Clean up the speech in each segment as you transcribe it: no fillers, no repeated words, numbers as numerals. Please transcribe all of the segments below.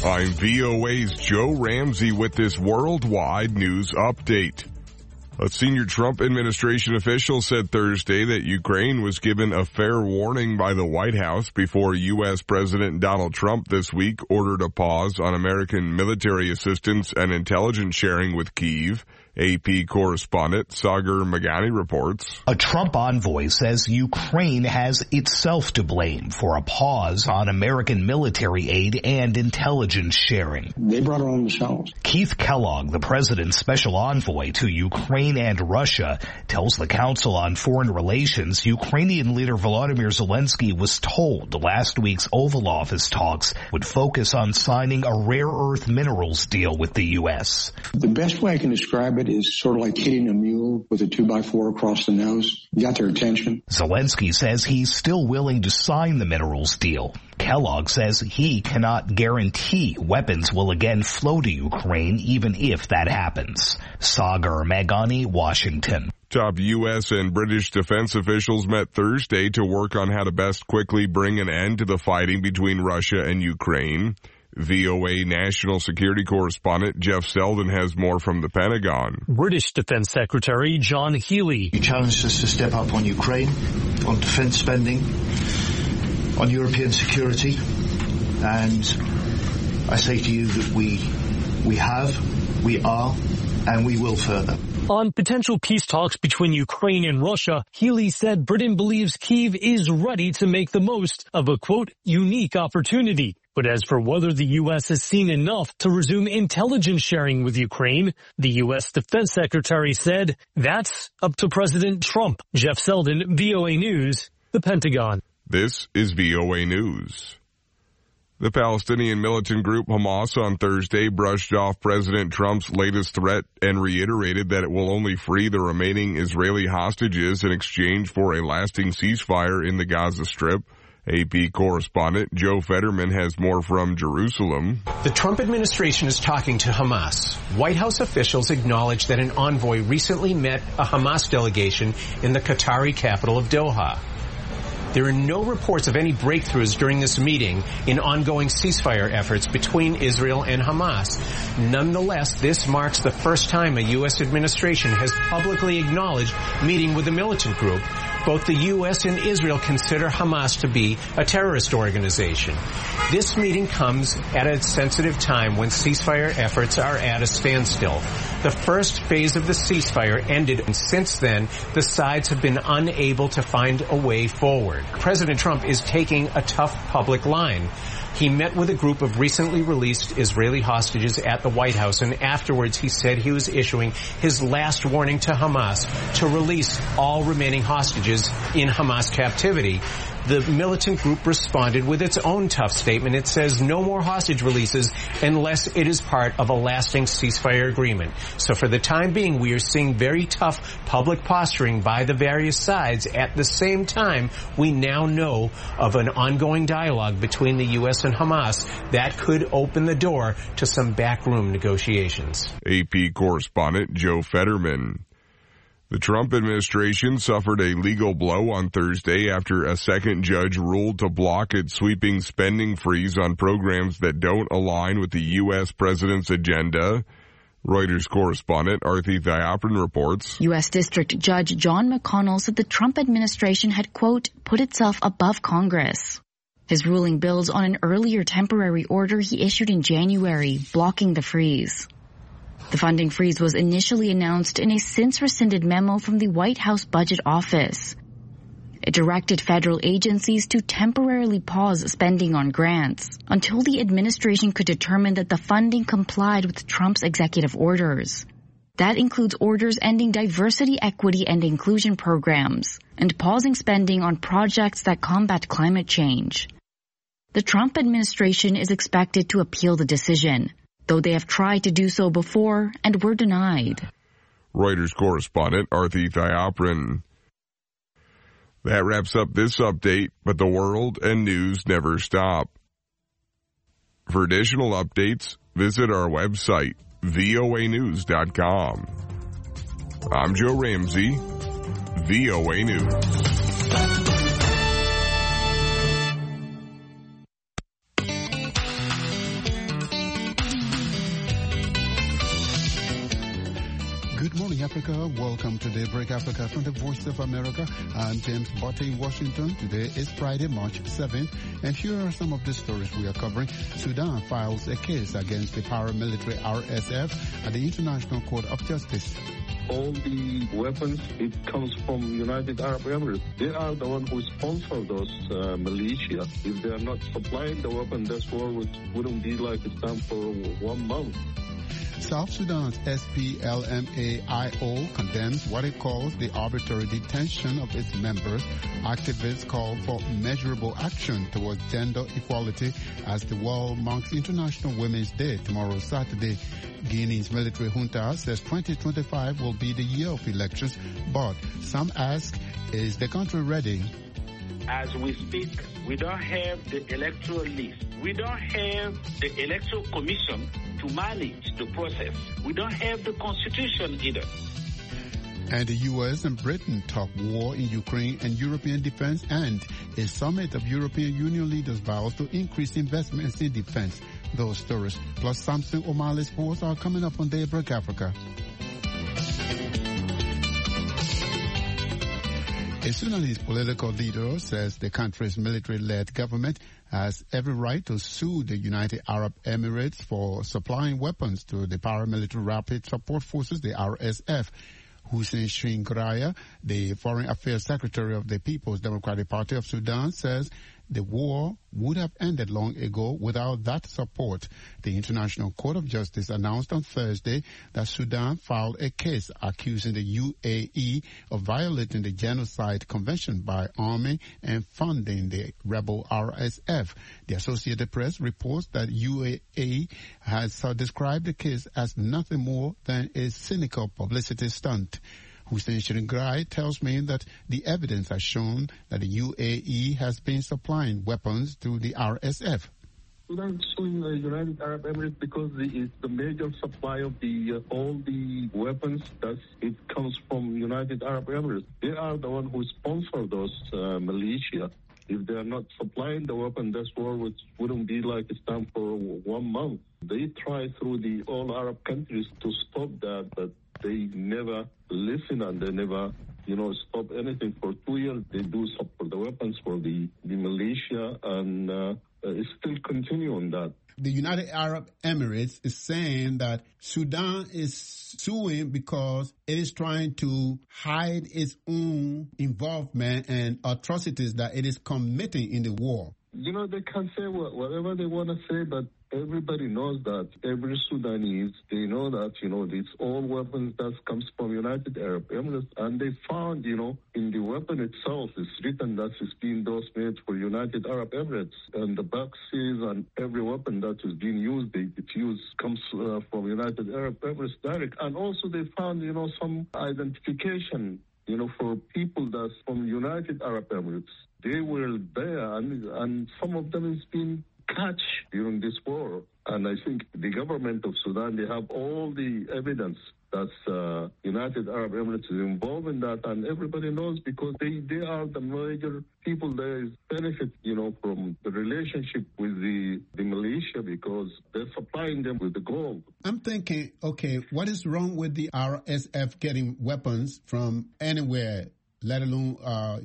I'm VOA's Joe Ramsey with this worldwide news update. A senior Trump administration official said Thursday that Ukraine was given a fair warning by the White House before U.S. President Donald Trump this week ordered a pause on American military assistance and intelligence sharing with Kyiv. AP correspondent Sagar Meghani reports. A Trump envoy says Ukraine has itself to blame for a pause on American military aid and intelligence sharing. They brought it on themselves. Keith Kellogg, the president's special envoy to Ukraine and Russia, tells the Council on Foreign Relations Ukrainian leader Volodymyr Zelensky was told last week's Oval Office talks would focus on signing a rare earth minerals deal with the U.S. The best way I can describe it is sort of like hitting a mule with a 2x4 across the nose. You got their attention. Zelensky says he's still willing to sign the minerals deal. Kellogg says he cannot guarantee weapons will again flow to Ukraine even if that happens. Sagar Meghani, Washington. Top U.S. and British defense officials met Thursday to work on how to best quickly bring an end to the fighting between Russia and Ukraine. VOA national security correspondent Jeff Selden has more from the Pentagon. British Defense Secretary John Healey. You challenged us to step up on Ukraine, on defense spending, on European security, and I say to you that we have, we are, and we will further. On potential peace talks between Ukraine and Russia, Healey said Britain believes Kyiv is ready to make the most of a, quote, unique opportunity. But as for whether the U.S. has seen enough to resume intelligence sharing with Ukraine, the U.S. Defense Secretary said that's up to President Trump. Jeff Selden, VOA News, the Pentagon. This is VOA News. The Palestinian militant group Hamas on Thursday brushed off President Trump's latest threat and reiterated that it will only free the remaining Israeli hostages in exchange for a lasting ceasefire in the Gaza Strip. AP correspondent Joe Fetterman has more from Jerusalem. The Trump administration is talking to Hamas. White House officials acknowledged that an envoy recently met a Hamas delegation in the Qatari capital of Doha. There are no reports of any breakthroughs during this meeting in ongoing ceasefire efforts between Israel and Hamas. Nonetheless, this marks the first time a U.S. administration has publicly acknowledged meeting with the militant group. Both the U.S. and Israel consider Hamas to be a terrorist organization. This meeting comes at a sensitive time when ceasefire efforts are at a standstill. The first phase of the ceasefire ended, and since then, the sides have been unable to find a way forward. President Trump is taking a tough public line. He met with a group of recently released Israeli hostages at the White House, and afterwards he said he was issuing his last warning to Hamas to release all remaining hostages in Hamas captivity. The militant group responded with its own tough statement. It says no more hostage releases unless it is part of a lasting ceasefire agreement. So for the time being, we are seeing very tough public posturing by the various sides. At the same time, we now know of an ongoing dialogue between the U.S. and Hamas that could open the door to some backroom negotiations. AP correspondent Joe Fetterman. The Trump administration suffered a legal blow on Thursday after a second judge ruled to block its sweeping spending freeze on programs that don't align with the U.S. president's agenda. Reuters correspondent Arthi Thayapran reports. U.S. District Judge John McConnell said the Trump administration had, quote, put itself above Congress. His ruling builds on an earlier temporary order he issued in January, blocking the freeze. The funding freeze was initially announced in a since-rescinded memo from the White House Budget Office. It directed federal agencies to temporarily pause spending on grants until the administration could determine that the funding complied with Trump's executive orders. That includes orders ending diversity, equity, and inclusion programs and pausing spending on projects that combat climate change. The Trump administration is expected to appeal the decision, though they have tried to do so before and were denied. Reuters correspondent Arthi Thayapran. That wraps up this update, but the world and news never stop. For additional updates, visit our website, voanews.com. I'm Joe Ramsey, VOA News. Africa. Welcome to Daybreak Africa from the Voice of America. I'm James Botte in Washington. Today is Friday, March 7th, and here are some of the stories we are covering. Sudan files a case against the paramilitary RSF at the International Court of Justice. All the weapons, it comes from United Arab Emirates. They are the one who sponsor those militia. If they are not supplying the weapon, this war wouldn't be like it's done for 1 month. South Sudan's SPLMAIO condemns what it calls the arbitrary detention of its members. Activists call for measurable action towards gender equality as the world marks International Women's Day tomorrow, Saturday. Guinea's military junta says 2025 will be the year of elections, but some ask, is the country ready? As we speak, we don't have the electoral list. We don't have the electoral commission to manage the process. We don't have the constitution either. And the U.S. and Britain talk war in Ukraine and European defense, and a summit of European Union leaders vows to increase investments in defense. Those stories, plus Samson O'Malley Sports, are coming up on Daybreak Africa. A Sudanese political leader says the country's military-led government has every right to sue the United Arab Emirates for supplying weapons to the paramilitary Rapid Support Forces, the RSF. Hussein Shingraya, the Foreign Affairs Secretary of the People's Democratic Party of Sudan, says the war would have ended long ago without that support. The International Court of Justice announced on Thursday that Sudan filed a case accusing the UAE of violating the Genocide Convention by arming and funding the rebel RSF. The Associated Press reports that UAE has described the case as nothing more than a cynical publicity stunt. Hussein Shingraya tells me that the evidence has shown that the UAE has been supplying weapons to the RSF. Sudan is suing the United Arab Emirates because it's the major supply of all the weapons. It comes from United Arab Emirates. They are the one who sponsor those militia. If they are not supplying the weapon, this war wouldn't be like it's done for 1 month. They try through all Arab countries to stop that, but they never listen and they never, stop anything. For 2 years, they do support the weapons for the militia, and it still continue on that. The United Arab Emirates is saying that Sudan is suing because it is trying to hide its own involvement and atrocities that it is committing in the war. They can say whatever they want to say, but everybody knows that. Every Sudanese, they know that, these all weapons that comes from United Arab Emirates, and they found, in the weapon itself, it's written that it's being those made for United Arab Emirates, and the boxes and every weapon that is being used, comes from United Arab Emirates direct. And also they found, some identification, for people that's from United Arab Emirates. They were there, and some of them has been catch during this war. And I think the government of Sudan, they have all the evidence that United Arab Emirates is involved in that, and everybody knows because they are the major people that benefit, from the relationship with the militia because they're supplying them with the gold. I'm thinking, okay, what is wrong with the RSF getting weapons from anywhere, let alone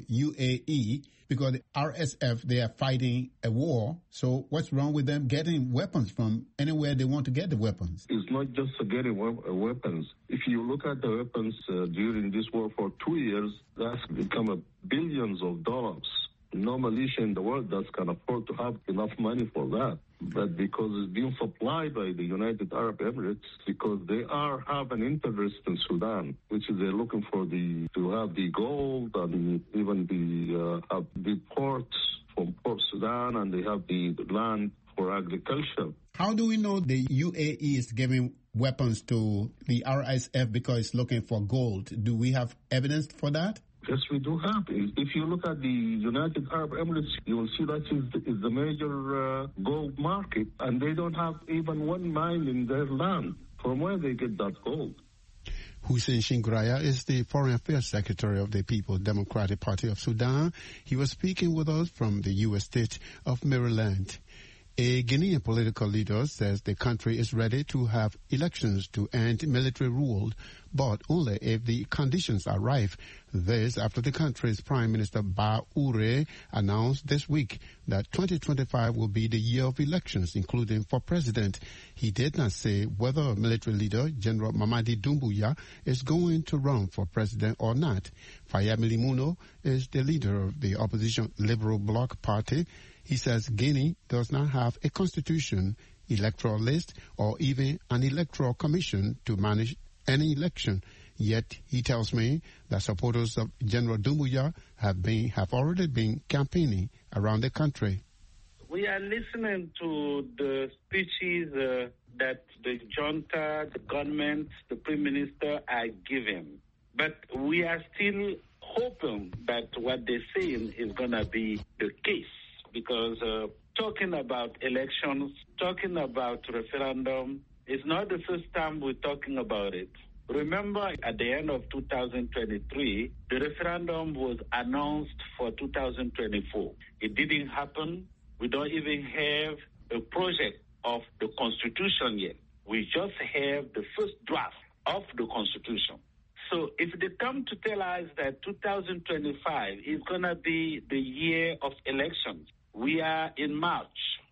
UAE? Because the RSF, they are fighting a war. So what's wrong with them getting weapons from anywhere they want to get the weapons? It's not just getting weapons. If you look at the weapons during this war for 2 years, that's become billions of dollars. No militia in the world that can afford to have enough money for that. But because it's being supplied by the United Arab Emirates, because they have an interest in Sudan, which is they're looking for to have the gold and even have the ports from Port Sudan, and they have the land for agriculture. How do we know the UAE is giving weapons to the RSF because it's looking for gold? Do we have evidence for that? Yes, we do have. If you look at the United Arab Emirates, you will see that is the major gold market, and they don't have even one mine in their land. From where they get that gold? Hussein Shingraya is the Foreign Affairs Secretary of the People's Democratic Party of Sudan. He was speaking with us from the U.S. state of Maryland. A Guinean political leader says the country is ready to have elections to end military rule, but only if the conditions are ripe. This after the country's Prime Minister Ba Ure announced this week that 2025 will be the year of elections, including for president. He did not say whether military leader General Mamadi Doumbouya is going to run for president or not. Fayemi Limuno is the leader of the opposition Liberal Bloc Party. He says Guinea does not have a constitution, electoral list, or even an electoral commission to manage any election. Yet he tells me that supporters of General Doumbouya have already been campaigning around the country. We are listening to the speeches that the junta, the government, the Prime Minister are giving. But we are still hoping that what they're saying is going to be the case, because talking about elections, talking about referendum, is not the first time we're talking about it. Remember, at the end of 2023, the referendum was announced for 2024. It didn't happen. We don't even have a project of the Constitution yet. We just have the first draft of the Constitution. So if they come to tell us that 2025 is going to be the year of elections, we are in March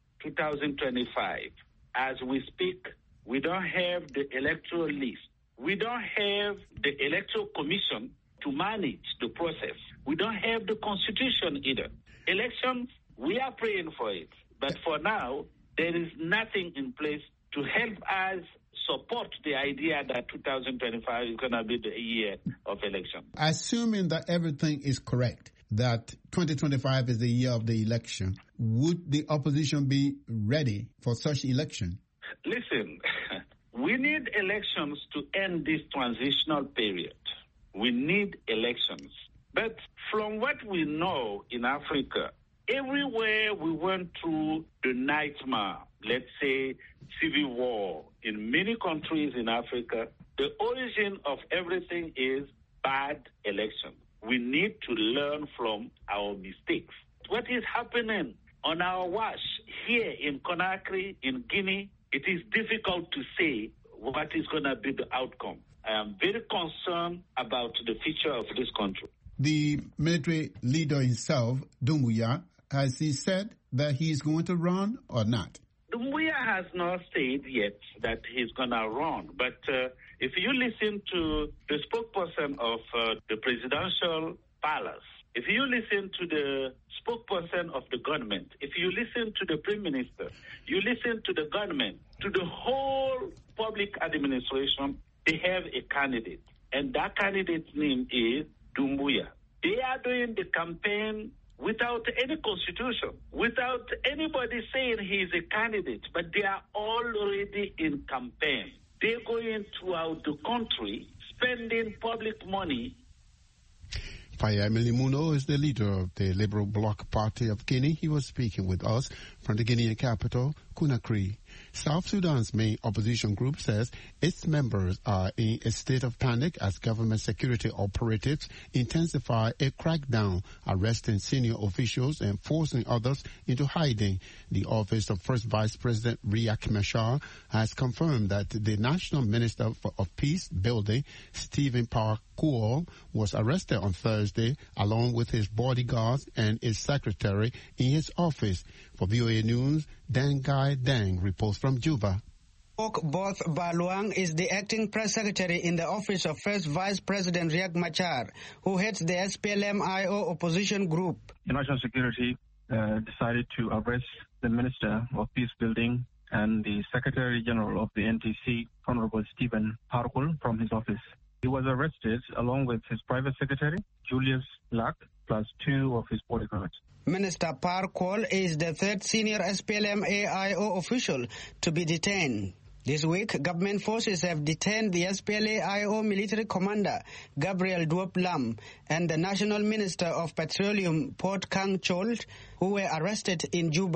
2025. As we speak, we don't have the electoral list. We don't have the electoral commission to manage the process. We don't have the constitution either. Elections, we are praying for it. But for now, there is nothing in place to help us support the idea that 2025 is going to be the year of election. Assuming that everything is correct, that 2025 is the year of the election, would the opposition be ready for such election? Listen, we need elections to end this transitional period. We need elections. But from what we know in Africa, everywhere we went through the nightmare, let's say civil war, in many countries in Africa, the origin of everything is bad elections. We need to learn from our mistakes. What is happening on our watch here in Conakry, in Guinea, it is difficult to say what is going to be the outcome. I am very concerned about the future of this country. The military leader himself, Doumbouya, has he said that he is going to run or not? Doumbouya has not said yet that he's going to run. But if you listen to the spokesperson of the presidential palace, if you listen to the spokesperson of the government, if you listen to the Prime Minister, you listen to the government, to the whole public administration, they have a candidate. And that candidate's name is Doumbouya. They are doing the campaign without any constitution, without anybody saying he is a candidate, but they are already in campaign. They're going throughout the country, spending public money. Fayemi Limuno is the leader of the Liberal Bloc Party of Guinea. He was speaking with us from the Guinean capital, Conakry. South Sudan's main opposition group says its members are in a state of panic as government security operatives intensify a crackdown, arresting senior officials and forcing others into hiding. The office of First Vice President Riek Machar has confirmed that the National Minister of Peace Building, Stephen Parkour, was arrested on Thursday along with his bodyguards and his secretary in his office. For VOA News, Dangai Dang reports from Juba. Both Baluang is the acting press secretary in the office of First Vice President Riek Machar, who heads the SPLM-IO opposition group. The National Security decided to arrest the Minister of Peace Building and the Secretary General of the NTC, Honorable Stephen Parkour, from his office. He was arrested along with his private secretary, Julius Lack, plus 2 of his bodyguards. Minister Parkour is the third senior SPLM-AIO official to be detained. This week, government forces have detained the SPLA-IO military commander, Gabriel Duop Lam, and the National Minister of Petroleum, Port Kang Chol, who were arrested in Juba.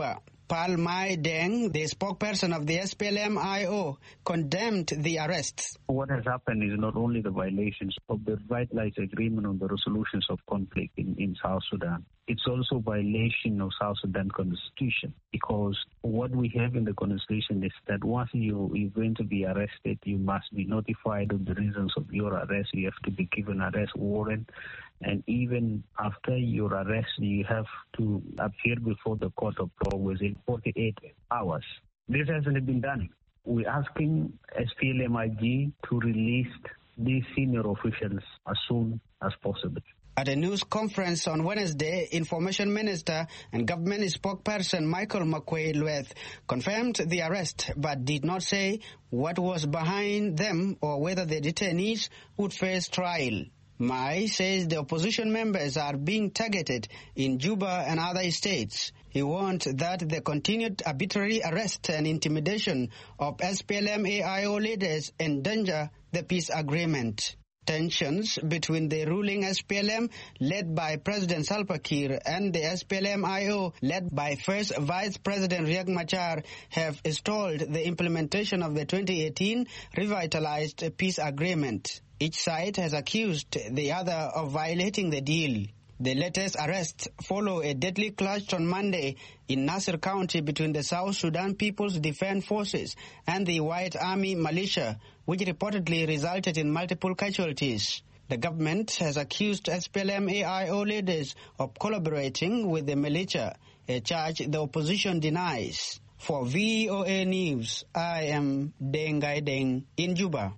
Pal Mai Deng, the spokesperson of the SPLM-IO, condemned the arrests. What has happened is not only the violations of the revitalized agreement on the resolutions of conflict in South Sudan, it's also violation of South Sudan constitution, because what we have in the constitution is that once you're going to be arrested, you must be notified of the reasons of your arrest. You have to be given arrest warrant. And even after your arrest, you have to appear before the court of law within 48 hours. This hasn't been done. We're asking SPLM-IG to release these senior officials as soon as possible. At a news conference on Wednesday, Information Minister and Government spokesperson Michael Makuei-Lueth confirmed the arrest but did not say what was behind them or whether the detainees would face trial. Mai says the opposition members are being targeted in Juba and other states. He warned that the continued arbitrary arrest and intimidation of SPLM-AIO leaders endanger the peace agreement. Tensions between the ruling SPLM, led by President Salva Kiir, and the SPLM-IO, led by First Vice President Riek Machar, have stalled the implementation of the 2018 revitalized peace agreement. Each side has accused the other of violating the deal. The latest arrests follow a deadly clash on Monday in Nasir County between the South Sudan People's Defense Forces and the White Army militia, which reportedly resulted in multiple casualties. The government has accused SPLM-AIO leaders of collaborating with the militia, a charge the opposition denies. For VOA News, I am Dengai Deng in Juba.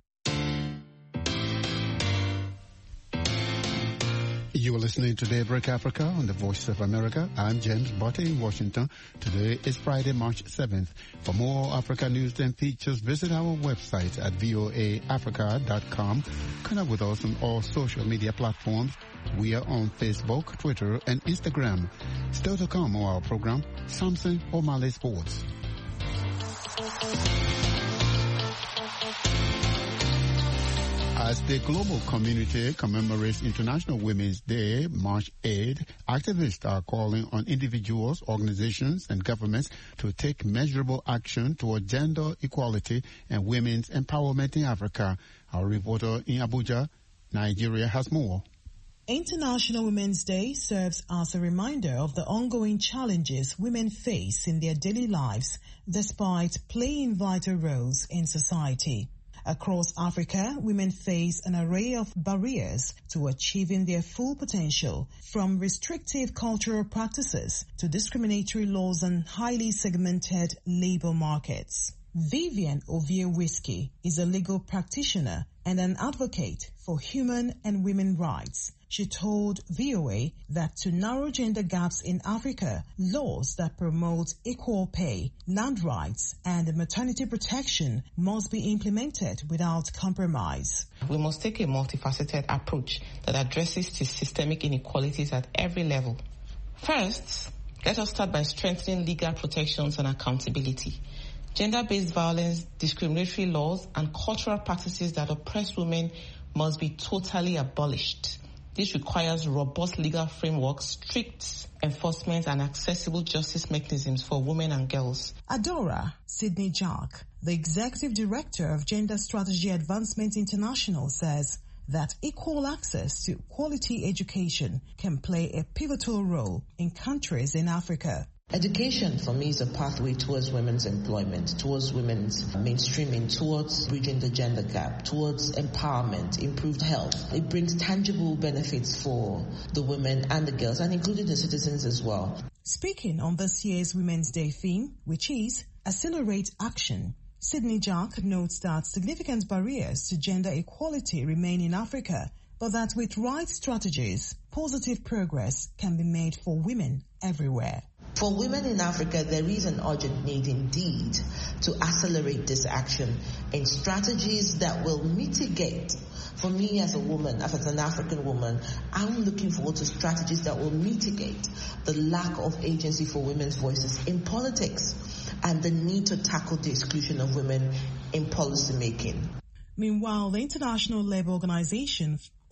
You are listening to Daybreak Africa on the Voice of America. I'm James Botte in Washington. Today is Friday, March 7th. For more Africa news and features, visit our website at voaafrica.com. Connect with us on all social media platforms. We are on Facebook, Twitter, and Instagram. Still to come on our program, Samson O'Malley Sports. As the global community commemorates International Women's Day, March 8, activists are calling on individuals, organizations, and governments to take measurable action toward gender equality and women's empowerment in Africa. Our reporter in Abuja, Nigeria, has more. International Women's Day serves as a reminder of the ongoing challenges women face in their daily lives, despite playing vital roles in society. Across Africa, women face an array of barriers to achieving their full potential, from restrictive cultural practices to discriminatory laws and highly segmented labor markets. Vivian Ovie-Whiskey is a legal practitioner and an advocate for human and women rights. She told VOA that to narrow gender gaps in Africa, laws that promote equal pay, land rights, and maternity protection must be implemented without compromise. We must take a multifaceted approach that addresses the systemic inequalities at every level. First, let us start by strengthening legal protections and accountability. Gender-based violence, discriminatory laws, and cultural practices that oppress women must be totally abolished. This requires robust legal frameworks, strict enforcement, and accessible justice mechanisms for women and girls. Adora Sydney Jack, the Executive Director of Gender Strategy Advancement International, says that equal access to quality education can play a pivotal role in countries in Africa. Education for me is a pathway towards women's employment, towards women's mainstreaming, towards bridging the gender gap, towards empowerment, improved health. It brings tangible benefits for the women and the girls, and including the citizens as well. Speaking on this year's Women's Day theme, which is Accelerate Action, Sydney Jack notes that significant barriers to gender equality remain in Africa, but that with right strategies, positive progress can be made for women everywhere. For women in Africa, there is an urgent need indeed to accelerate this action in strategies that will mitigate. For me as a woman, as an African woman, I'm looking forward to strategies that will mitigate the lack of agency for women's voices in politics and the need to tackle the exclusion of women in policy making. Meanwhile, the International Labour Organization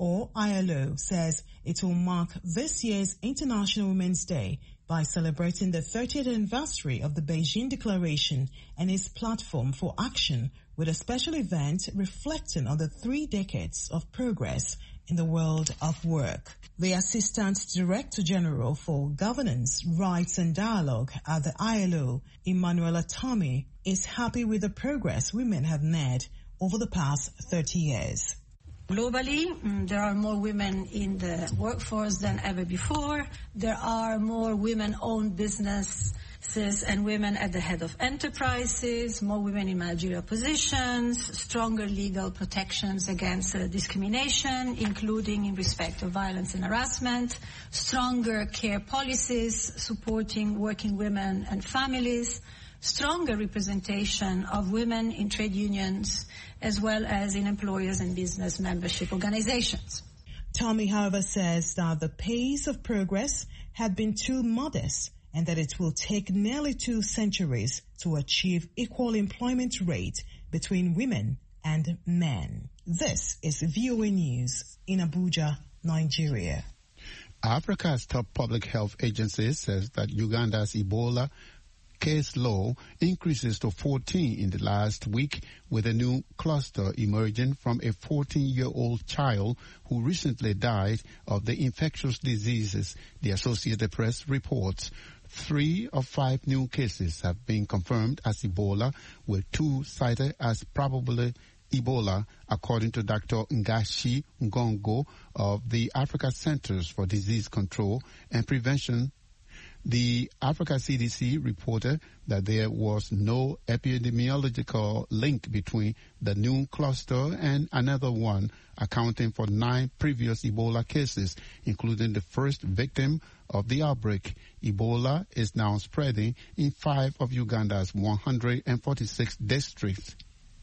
or ILO, says it will mark this year's International Women's Day by celebrating the 30th anniversary of the Beijing Declaration and its platform for action, with a special event reflecting on the 3 decades of progress in the world of work. The Assistant Director General for Governance, Rights and Dialogue at the ILO, Emanuela Tomei, is happy with the progress women have made over the past 30 years. Globally, there are more women in the workforce than ever before. There are more women-owned businesses and women at the head of enterprises, more women in managerial positions, stronger legal protections against discrimination, including in respect of violence and harassment, stronger care policies supporting working women and families, stronger representation of women in trade unions, as well as in employers and business membership organizations. Tomei, however, says that the pace of progress had been too modest and that it will take nearly 2 centuries to achieve equal employment rate between women and men. This is VOA News in Abuja, Nigeria. Africa's top public health agency says that Uganda's Ebola case low increases to 14 in the last week, with a new cluster emerging from a 14-year-old child who recently died of the infectious diseases, the Associated Press reports. 3 of 5 new cases have been confirmed as Ebola, with 2 cited as probably Ebola, according to Dr. Ngashi Ngongo of the Africa Centers for Disease Control and Prevention. The Africa CDC reported that there was no epidemiological link between the new cluster and another one, accounting for 9 previous Ebola cases, including the first victim of the outbreak. Ebola is now spreading in 5 of Uganda's 146 districts.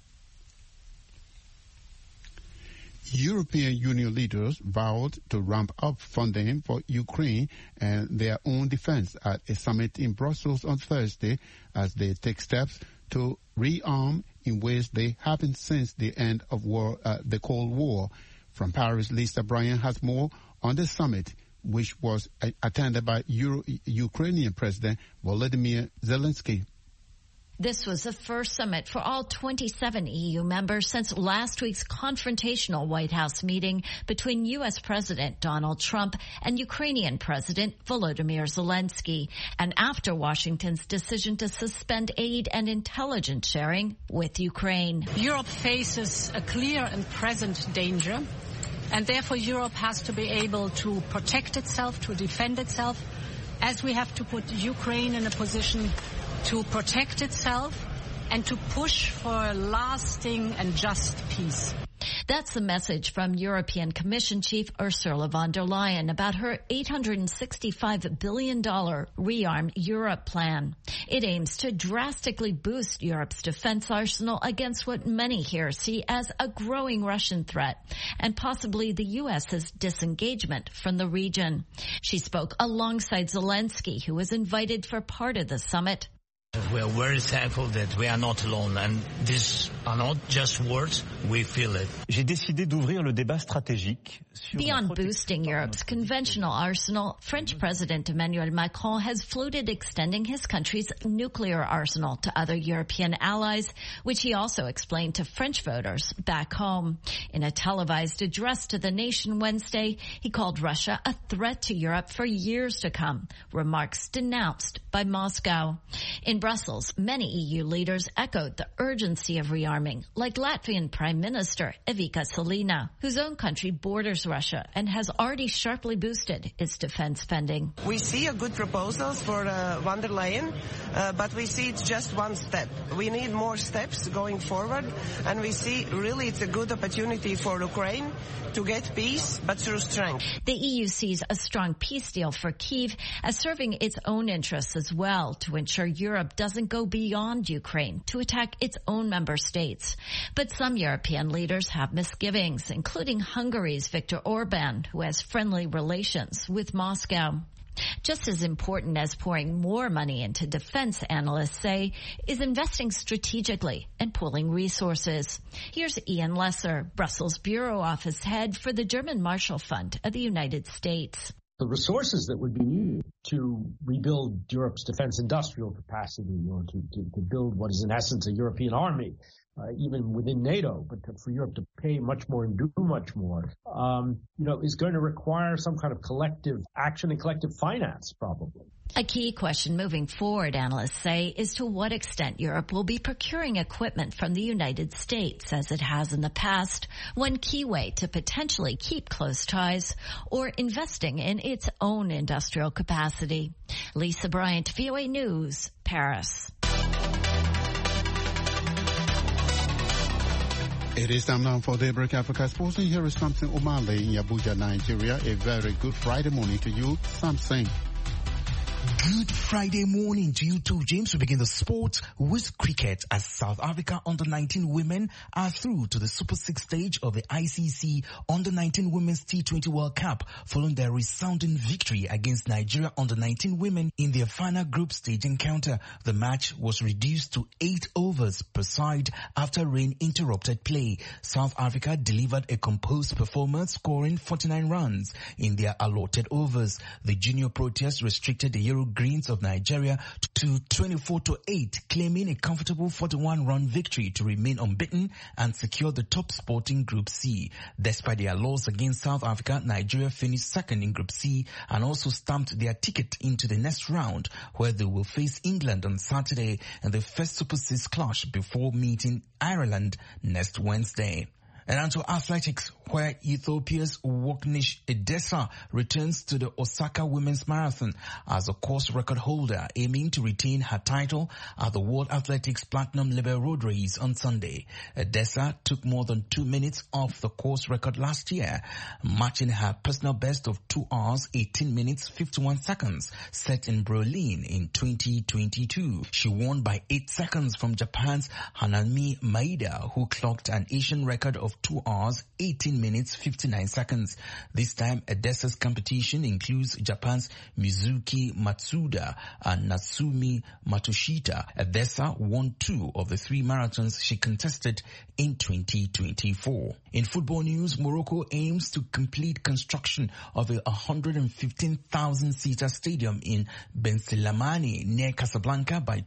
European Union leaders vowed to ramp up funding for Ukraine and their own defense at a summit in Brussels on Thursday, as they take steps to rearm in ways they haven't since the end of the Cold War. From Paris, Lisa Bryan has more on the summit, which was attended by Ukrainian President Volodymyr Zelensky. This was the first summit for all 27 EU members since last week's confrontational White House meeting between U.S. President Donald Trump and Ukrainian President Volodymyr Zelensky, and after Washington's decision to suspend aid and intelligence sharing with Ukraine. Europe faces a clear and present danger, and therefore Europe has to be able to protect itself, to defend itself, as we have to put Ukraine in a position to protect itself and to push for a lasting and just peace. That's the message from European Commission Chief Ursula von der Leyen about her $865 billion Rearm Europe plan. It aims to drastically boost Europe's defense arsenal against what many here see as a growing Russian threat and possibly the U.S.'s disengagement from the region. She spoke alongside Zelensky, who was invited for part of the summit. We are very thankful that we are not alone, and these are not just words, we feel it. J'ai décidé d'ouvrir le débat stratégique. Beyond boosting Europe's conventional arsenal, French President Emmanuel Macron has floated extending his country's nuclear arsenal to other European allies, which he also explained to French voters back home. In a televised address to the nation Wednesday, he called Russia a threat to Europe for years to come, remarks denounced by Moscow. In Brussels, many EU leaders echoed the urgency of rearming, like Latvian Prime Minister Evika Salina, whose own country borders Russia and has already sharply boosted its defense spending. We see a good proposals for von der Leyen, but we see it's just one step. We need more steps going forward, and we see really it's a good opportunity for Ukraine to get peace, but through strength. The EU sees a strong peace deal for Kyiv as serving its own interests as well, to ensure Europe doesn't go beyond Ukraine to attack its own member states. But some European leaders have misgivings, including Hungary's Viktor Orban, who has friendly relations with Moscow. Just as important as pouring more money into defense, analysts say, is investing strategically and pooling resources. Here's Ian Lesser, Brussels Bureau Office head for the German Marshall Fund of the United States. The resources that would be needed to rebuild Europe's defense industrial capacity, or to build what is in essence a European army, even within NATO, but for Europe to pay much more and do much more, is going to require some kind of collective action and collective finance, probably. A key question moving forward, analysts say, is to what extent Europe will be procuring equipment from the United States, as it has in the past, one key way to potentially keep close ties, or investing in its own industrial capacity. Lisa Bryant, VOA News, Paris. It is time now for Daybreak Africa Sports, and here is Samson Omale in Abuja, Nigeria. A very good Friday morning to you, Samson. Good Friday morning to you too, James. We begin the sport with cricket as South Africa under-19 women are through to the Super 6 stage of the ICC under-19 Women's T20 World Cup following their resounding victory against Nigeria under-19 women in their final group stage encounter. The match was reduced to 8 overs per side after rain interrupted play. South Africa delivered a composed performance, scoring 49 runs in their allotted overs. The junior Proteas restricted the Yellow Greens of Nigeria to 24-8, claiming a comfortable 41-run victory to remain unbeaten and secure the top spot in Group C. Despite their loss against South Africa, Nigeria finished second in Group C and also stamped their ticket into the next round, where they will face England on Saturday in the first Super 6 clash before meeting Ireland next Wednesday. And on to athletics, where Ethiopia's Worknish Edessa returns to the Osaka Women's Marathon as a course record holder, aiming to retain her title at the World Athletics Platinum Label Road Race on Sunday. Edessa took more than 2 minutes off the course record last year, matching her personal best of 2 hours, 18 minutes, 51 seconds, set in Berlin in 2022. She won by 8 seconds from Japan's Hanami Maeda, who clocked an Asian record of 2 hours, 18 minutes, 59 seconds. This time, Edessa's competition includes Japan's Mizuki Matsuda and Natsumi Matsushita. Edessa won 2 of the 3 marathons she contested in 2024. In football news, Morocco aims to complete construction of a 115,000-seater stadium in Benselamani near Casablanca by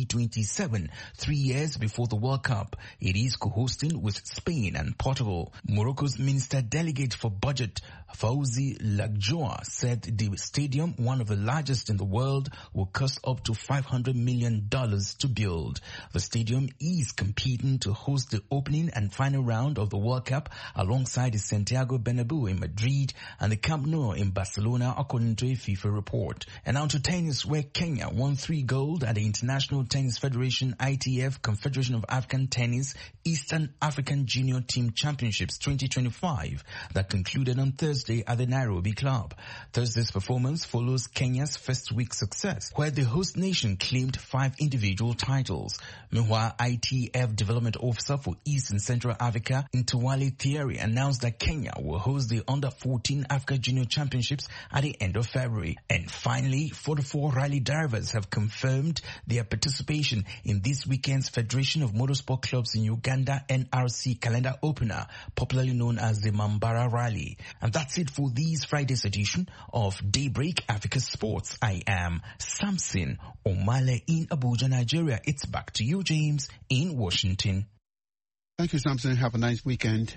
2027, 3 years before the World Cup. It is co-hosting with Spain and Portugal. Morocco's Minister Delegate for Budget, Fawzi Lagjoa, said the stadium, one of the largest in the world, will cost up to $500 million to build. The stadium is competing to host the opening and final round of the World Cup alongside the Santiago Bernabeu in Madrid and the Camp Nou in Barcelona, according to a FIFA report. And now to tennis, where Kenya won 3 gold at the International Tennis Federation ITF Confederation of African Tennis Eastern African Junior Team Championships 2025 that concluded on Thursday at the Nairobi Club. Thursday's performance follows Kenya's first week success, where the host nation claimed 5 individual titles. Meanwhile, ITF Development Officer for East and Central Africa, Ntwale Thierry, announced that Kenya will host the Under-14 Africa Junior Championships at the end of February. And finally, 44 rally drivers have confirmed their participation in this weekend's Federation of Motorsport Clubs in Uganda NRC calendar opener, popularly known as the Mambara Rally. And that's it for this Friday's edition of Daybreak Africa Sports. I am Samson Omale in Abuja, Nigeria. It's back to you, James, in Washington. Thank you, Samson. Have a nice weekend.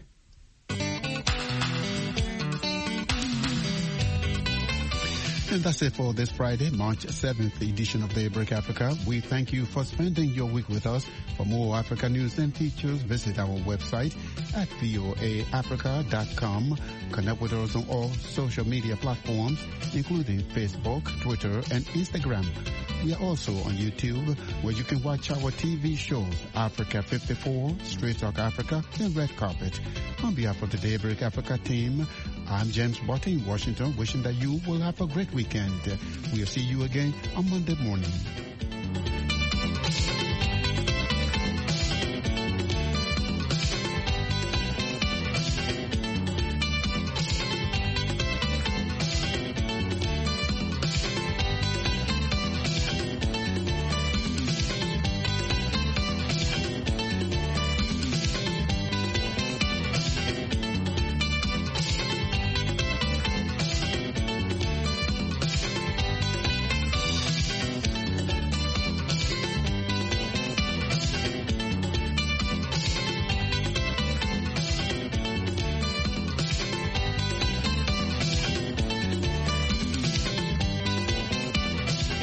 And that's it for this Friday, March 7th edition of Daybreak Africa. We thank you for spending your week with us. For more Africa news and features, visit our website at voaafrica.com. Connect with us on all social media platforms, including Facebook, Twitter, and Instagram. We are also on YouTube, where you can watch our TV shows, Africa 54, Straight Talk Africa, and Red Carpet. On behalf of the Daybreak Africa team, I'm James Botte in Washington, wishing that you will have a great weekend. We'll see you again on Monday morning.